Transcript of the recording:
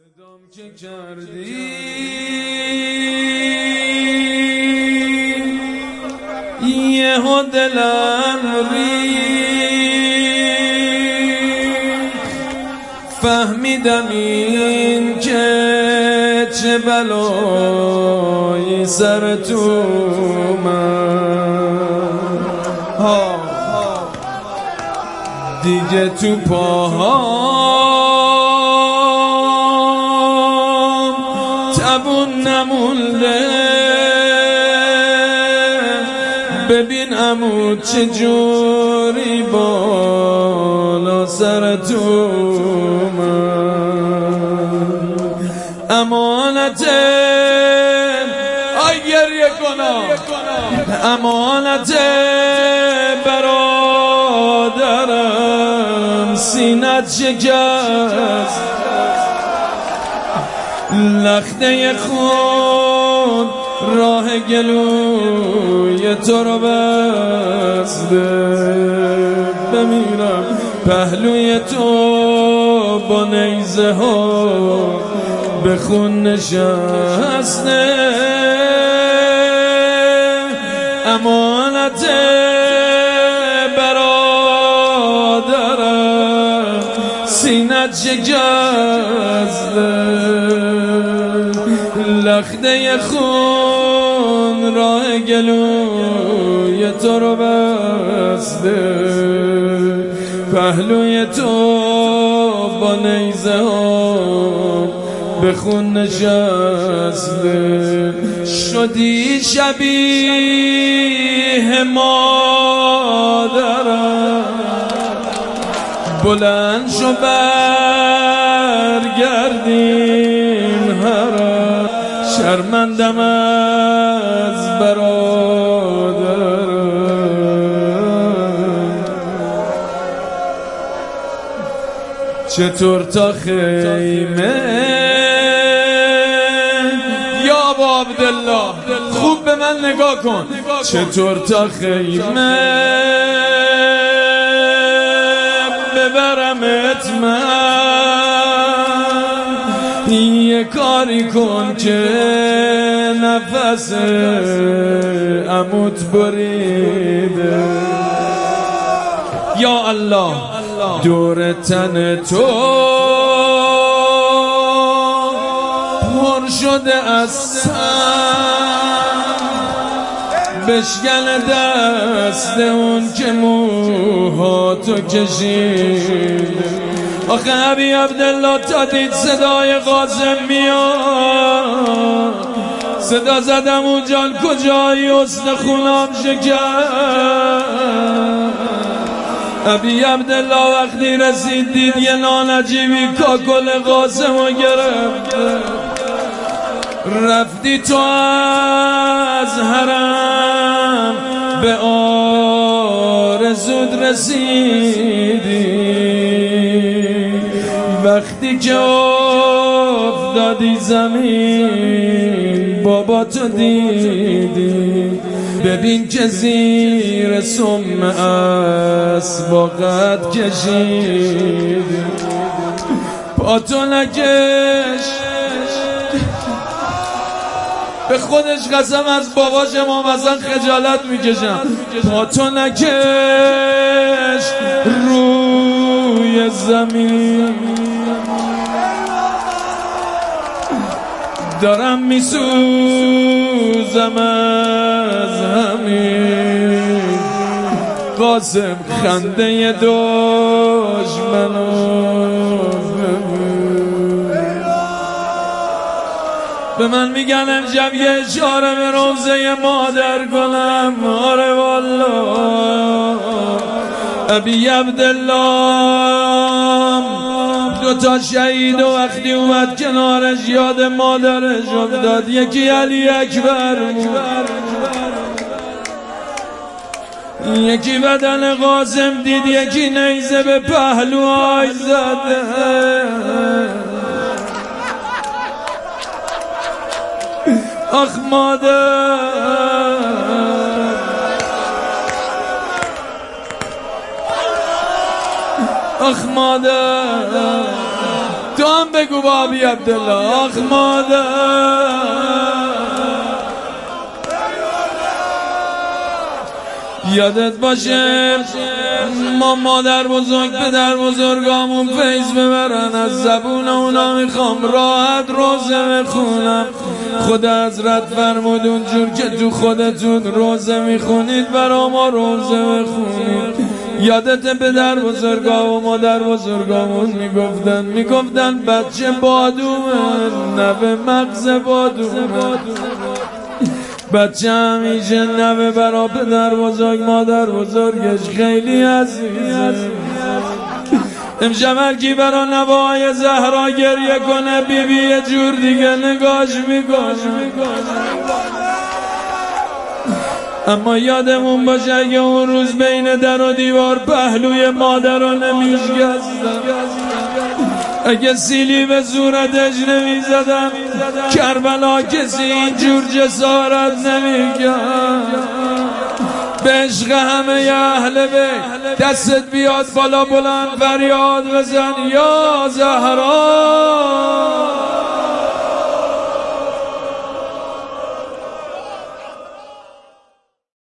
بدم که کردی یهو دلم ریخت، فهمیدم این که چه بلایی سر تو من دیگه تو پاهام تبون نمونده. ببین عمو چجوری بالا سر تو من امانت گریه کنم، امانت برادرم سینت شکست، لخته خون راه گلوی تو رو بسته. بمیرم پهلوی تو با نیزه ها به خون نشسته. امانت برادرم سینت شکسته، لخته خون راه گلوی تو رو بسته. پهلوی تو با نیزه ها به خون نشسته. شدی شبیه مادرم، بلند شو برگردیم هرم. شرمندم از برادرم، چطور تا خیمه یا ابا عبدالله خوب به من نگاه کن، چطور تا خیمه ببرمت من. یه کاری کن که نفس عموت بریده. یا الله دور تن تو پر شده از سم، بشکن دست اون که موهاتو کشید. آخه ابی عبدالله تا دید صدای قاسم میاد، صدا زدم اون جان کجایی حسن خونم شکر. ابی عبدالله وقتی رسید دید یه نانجیبی کاکل قاسم رو گرفت. رفتی تو از حرم به آرزود رسیدی، وقتی که افتادی زمین بابا تو دیدی. ببین که زیر سم اسباقت کشیدی، پا تو نکش. به خودش قسم از باباش امام حسن خجالت میکشم. پا تو نکش روی زمین، دارم میسوزم از همین. قاسم خنده دشمنو به من میگن امشب یه اشاره به روضه مادر کنم. آره والله ابی عبدالله دوتا شهید و وقتی اومد کنارش یاد مادرش افتاد. یکی علی اکبر، یکی بدن قاسم دید، یکی نیزه به پهلوهای زده. آخ مادر، آخ مادر، تو هم بگو بابی عبدالله آخ مادر یادت باشه ما مادر بزرگ پدر بزرگامون فیض ببرن از زبون اونا میخوام راحت روزه بخونم. خدا حضرت فرمود اونجور که تو خودتون روزه میخونید برا ما روزه بخونید. یادت پدر بزرگا و مادر بزرگامون میگفتن بچه بادومه نوه مغز بادومه. بچه همیشه نوه برا پدر بزرگ مادر بزرگش خیلی عزیزه. امشب هرکی برا نوای زهرا گریه کنه بیبی یه جور دیگه نگاش میکنه. اما یادمون باشه اگه اون روز بین در و دیوار پهلوی مادر رو نمیشکستم، اگه سیلی به صورتش نمیزدم کربلا کسی اینجور جسارت نمیکرد. به عشق همه اهل بیت دستت بیاد بالا بلند فریاد بزن یا زهرا.